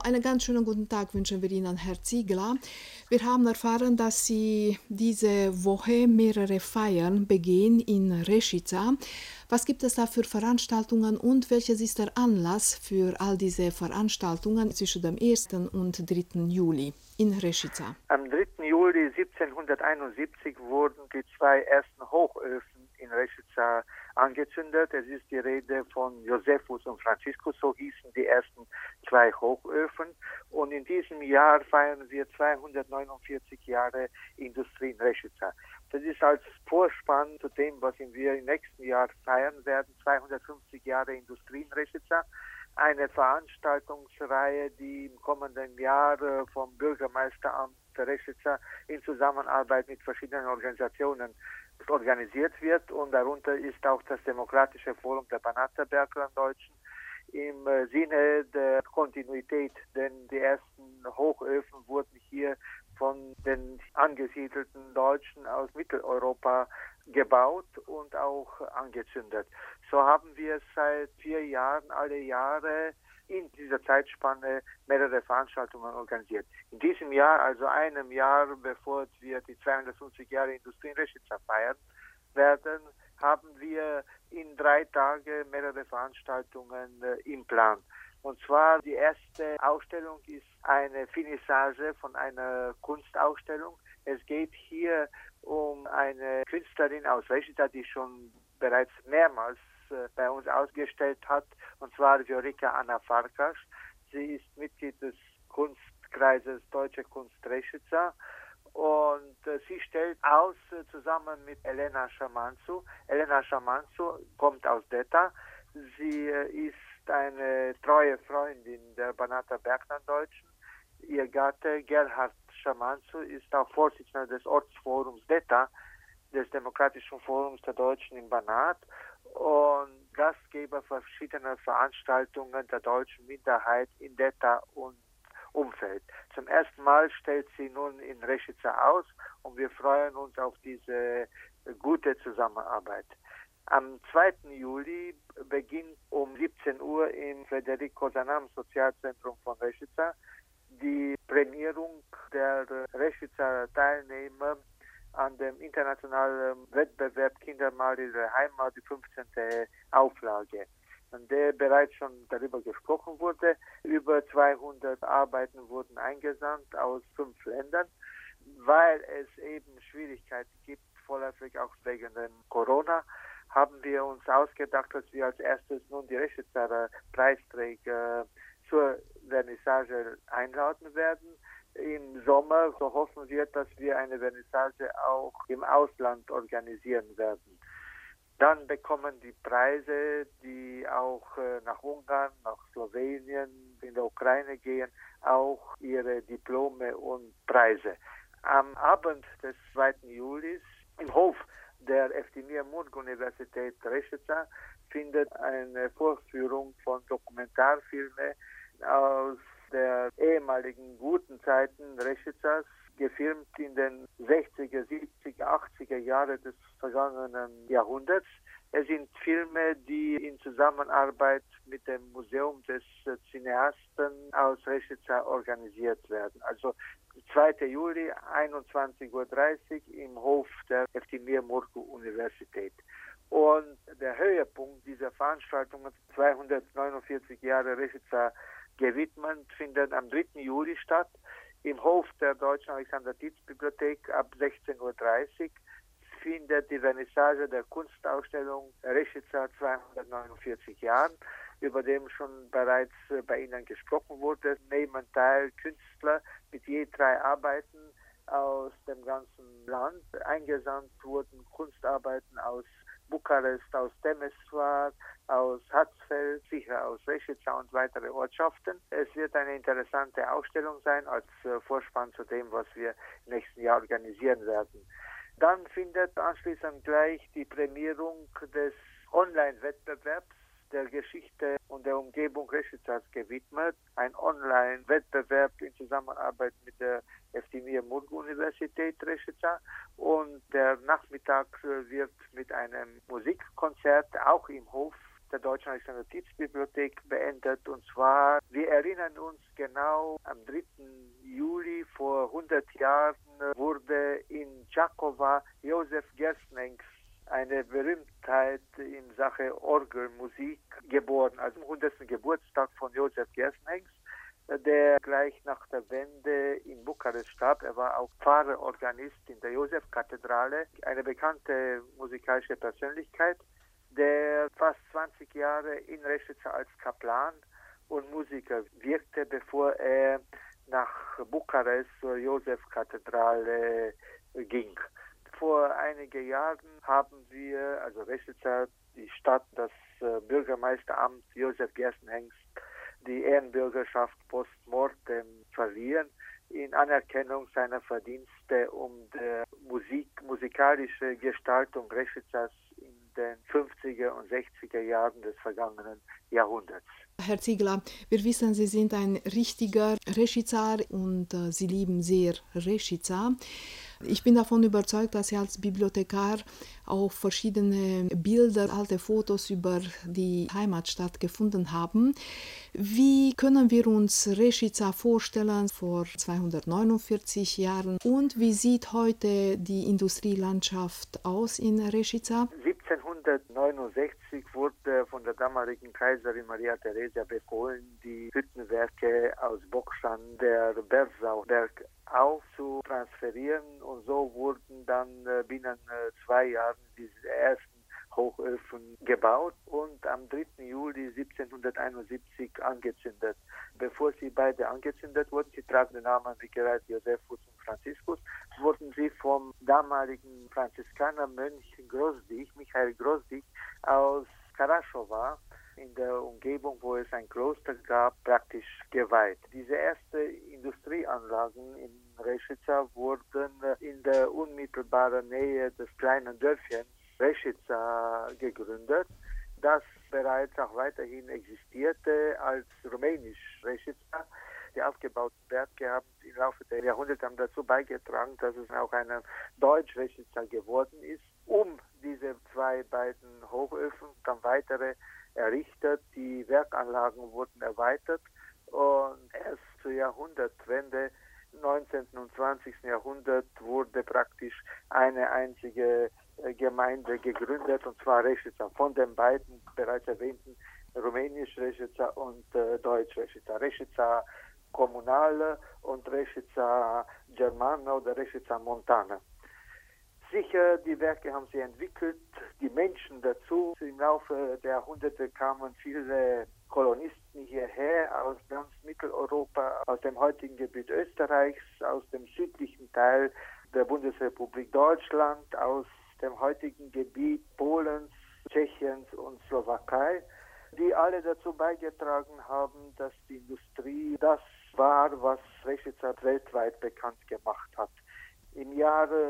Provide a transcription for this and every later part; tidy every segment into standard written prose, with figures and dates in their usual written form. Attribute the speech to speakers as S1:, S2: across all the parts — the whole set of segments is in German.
S1: Einen ganz schönen guten Tag wünschen wir Ihnen, Herr Ziegler. Wir haben erfahren, dass Sie diese Woche mehrere Feiern begehen in Rešica. Was gibt es da für Veranstaltungen und welches ist der Anlass für all diese Veranstaltungen zwischen dem 1. und 3. Juli in Rešica?
S2: Am 3. Juli 1771 wurden die zwei ersten Hochöfen in Rešica angezündet. Es ist die Rede von Josephus und Franziskus, so hießen die ersten zwei Hochöfen. Und in diesem Jahr feiern wir 249 Jahre Industrie in Rešica. Das ist als Vorspann zu dem, was wir im nächsten Jahr feiern werden, 250 Jahre Industrie in Rešica. Eine Veranstaltungsreihe, die im kommenden Jahr vom Bürgermeisteramt Rešica in Zusammenarbeit mit verschiedenen Organisationen organisiert wird. Und darunter ist auch das Demokratische Forum der Banaterberglanddeutschen im Sinne der Kontinuität, denn die ersten Hochöfen wurden hier von den angesiedelten Deutschen aus Mitteleuropa gebaut und auch angezündet. So haben wir seit 4 Jahren alle Jahre in dieser Zeitspanne mehrere Veranstaltungen organisiert. In diesem Jahr, also einem Jahr bevor wir die 250 Jahre Industrie in Rešica feiern werden, haben wir in 3 Tagen mehrere Veranstaltungen im Plan. Und zwar die erste Ausstellung ist eine Finissage von einer Kunstausstellung. Es geht hier um eine Künstlerin aus Rešica, die schon bereits mehrmals bei uns ausgestellt hat, und zwar Viorica Anna Farkas. Sie ist Mitglied des Kunstkreises Deutsche Kunst Rešica und sie stellt aus zusammen mit Elena Șamanțu. Elena Șamanțu kommt aus Deta. Sie ist eine treue Freundin der Banater Berglanddeutschen. Ihr Gatte Gerhard Șamanțu ist auch Vorsitzender des Ortsforums Deta, des Demokratischen Forums der Deutschen in Banat und Gastgeber verschiedener Veranstaltungen der deutschen Minderheit in Deta und Umfeld. Zum ersten Mal stellt sie nun in Rešica aus und wir freuen uns auf diese gute Zusammenarbeit. Am 2. Juli beginnt um 17 Uhr im Frederico Zanam Sozialzentrum von Rešica die Prämierung der Rešica Teilnehmer an dem internationalen Wettbewerb Kindermal ihre Heimat, die 15. Auflage, an der bereits schon darüber gesprochen wurde. Über 200 Arbeiten wurden eingesandt aus 5 Ländern, weil es eben Schwierigkeiten gibt, vorläufig auch wegen den Corona, haben wir uns ausgedacht, dass wir als erstes nun die Rešicaer Preisträger zur Vernissage einladen werden. Im Sommer, so hoffen wir, dass wir eine Vernissage auch im Ausland organisieren werden. Dann bekommen die Preise, die auch nach Ungarn, nach Slowenien, in der Ukraine gehen, auch ihre Diplome und Preise. Am Abend des 2. Julis im Hof der Eftimie Murg-Universität Rešica findet eine Vorführung von Dokumentarfilmen aus der ehemaligen guten Zeiten Rešicas, gefilmt in den 60er, 70er, 80er Jahren des vergangenen Jahrhunderts. Es sind Filme, die in Zusammenarbeit mit dem Museum des Cineasten aus Rešica organisiert werden. Also 2. Juli, 21:30 Uhr im Hof der Eftimie Murg-Universität. Und der Höhepunkt dieser Veranstaltung, 249 Jahre Rešica gewidmet, findet am 3. Juli statt, im Hof der Deutschen Alexander-Dietz-Bibliothek ab 16:30 Uhr findet die Vernissage der Kunstausstellung Rešica 249 Jahren, über dem schon bereits bei Ihnen gesprochen wurde. Nehmen teil Künstler mit je 3 Arbeiten aus dem ganzen Land. Eingesandt wurden Kunstarbeiten aus Bukarest, aus Temeswar, aus Hatzfeld, sicher aus Rešica und weitere Ortschaften. Es wird eine interessante Ausstellung sein als Vorspann zu dem, was wir im nächsten Jahr organisieren werden. Dann findet anschließend gleich die Prämierung des Online-Wettbewerbs der Geschichte und der Umgebung Rešicas gewidmet. Ein Online-Wettbewerb in Zusammenarbeit mit der Eftimie Murg-Universität Rešica. Und der Nachmittag wird mit einem Musikkonzert auch im Hof der Deutschen Notizbibliothek beendet. Und zwar, wir erinnern uns genau, am 3. Juli vor 100 Jahren wurde in Čáková Josef Gerstnings, eine Berühmtheit in Sache Orgelmusik, geboren. Also am 100. Geburtstag von Josef Gerstnings, der gleich nach der Wende in Bukarest starb. Er war auch Pfarrer, Organist in der Josef-Kathedrale, eine bekannte musikalische Persönlichkeit, der fast 20 Jahre in Rešica als Kaplan und Musiker wirkte, bevor er nach Bukarest zur Josef-Kathedrale ging. Vor einigen Jahren haben wir, also Rešica, die Stadt, das Bürgermeisteramt Josef Gerstnings, die Ehrenbürgerschaft post mortem verliehen, in Anerkennung seiner Verdienste um die musikalische Gestaltung Rešicas in den 50er und 60er Jahren des vergangenen Jahrhunderts.
S1: Herr Ziegler, wir wissen, Sie sind ein richtiger Rešicar und Sie lieben sehr Rešica. Ich bin davon überzeugt, dass Sie als Bibliothekar auch verschiedene Bilder, alte Fotos über die Heimatstadt gefunden haben. Wie können wir uns Rešica vorstellen vor 249 Jahren und wie sieht heute die Industrielandschaft aus in Rešica?
S2: 1769 wurde von der damaligen Kaiserin Maria Theresia befohlen, die Hüttenwerke aus Bockstein der Bersauberg aufzutransferieren und so wurden dann binnen 2 Jahren diese ersten Hochöfen gebaut und am 3. Juli 1771 angezündet. Bevor sie beide angezündet wurden, sie tragen den Namen wie gerade Josephus und Franziskus, wurden sie vom damaligen Franziskanermönch Michael Grozdich aus Karaschowa in der Umgebung, wo es ein Kloster gab, praktisch geweiht. Diese ersten Industrieanlagen in Rešica wurden in der unmittelbaren Nähe des kleinen Dörfchens Rešica gegründet, das bereits auch weiterhin existierte als rumänisch Rešica. Die aufgebauten Werke haben im Laufe der Jahrhunderte dazu beigetragen, dass es auch eine deutsch Rešica geworden ist. Um diese beiden Hochöfen, dann weitere errichtet, die Werkanlagen wurden erweitert und erst zur Jahrhundertwende, 19. und 20. Jahrhundert, wurde praktisch eine einzige Gemeinde gegründet, und zwar Rešica, von den beiden bereits erwähnten rumänisch Rešica und deutsch Rešica. Rešica Kommunale und Rešica Germana oder Rešica Montana. Sicher, die Werke haben sie entwickelt, die Menschen dazu. Im Laufe der Jahrhunderte kamen viele Kolonisten hierher aus ganz Mitteleuropa, aus dem heutigen Gebiet Österreichs, aus dem südlichen Teil der Bundesrepublik Deutschland, aus dem heutigen Gebiet Polens, Tschechiens und Slowakei, die alle dazu beigetragen haben, dass die Industrie das war, was Rešica weltweit bekannt gemacht hat. Im Jahre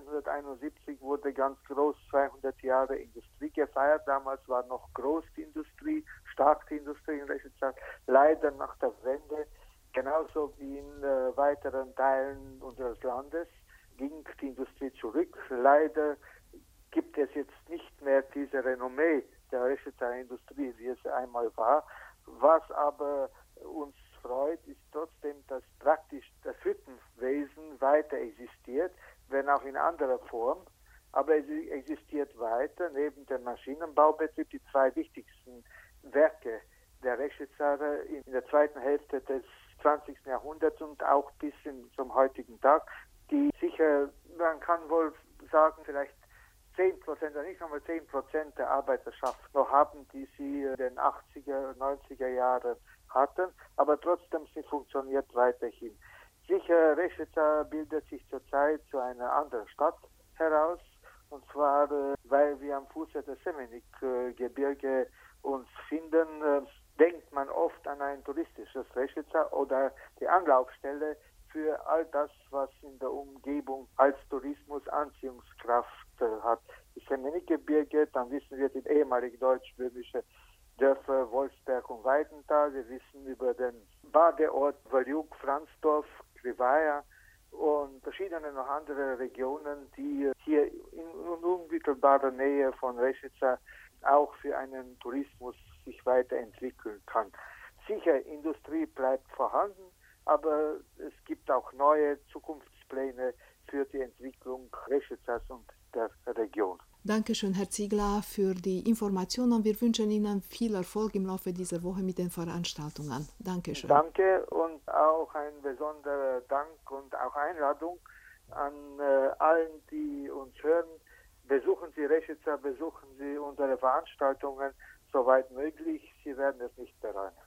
S2: 1971 wurde ganz groß 200 Jahre Industrie gefeiert. Damals war noch groß die Industrie, stark die Industrie in Rešica. Leider nach der Wende, genauso wie in weiteren Teilen unseres Landes, ging die Industrie zurück. Leider gibt es jetzt nicht mehr diese Renommee der Rešica Industrie, wie es einmal war. Was aber uns freut, ist trotzdem, dass praktisch das Hüttenwesen weiter existiert, wenn auch in anderer Form. Aber es existiert weiter, neben dem Maschinenbaubetrieb, die 2 wichtigsten Werke der Rešicaner in der zweiten Hälfte des 20. Jahrhunderts und auch bis zum heutigen Tag, die sicher, man kann wohl sagen, vielleicht 10% oder nicht einmal 10% der Arbeiterschaft noch haben, die sie in den 80er, 90er Jahren hatten, aber trotzdem, sie funktioniert weiterhin. Sicher, Rešica bildet sich zurzeit zu einer anderen Stadt heraus, und zwar, weil wir am Fuße des Semenik-Gebirge uns finden, denkt man oft an ein touristisches Rešica oder die Anlaufstelle für all das, was in der Umgebung als Tourismus Anziehungskraft hat. Das Semenik-Gebirge, dann wissen wir die ehemalige deutsch-böhmische Dörfer Wolfsberg und Weidenthal. Wir wissen über den Badeort Valjuk, Franzdorf, Krivaja und verschiedene noch andere Regionen, die hier in unmittelbarer Nähe von Rešica auch für einen Tourismus sich weiterentwickeln kann. Sicher, Industrie bleibt vorhanden, aber es gibt auch neue Zukunftspläne für die Entwicklung Reschicas und der Region.
S1: Dankeschön, Herr Ziegler, für die Informationen. Wir wünschen Ihnen viel Erfolg im Laufe dieser Woche mit den Veranstaltungen. Dankeschön.
S2: Danke und auch ein besonderer Dank und auch Einladung an allen, die uns hören. Besuchen Sie Rešica, besuchen Sie unsere Veranstaltungen, soweit möglich. Sie werden es nicht bereuen.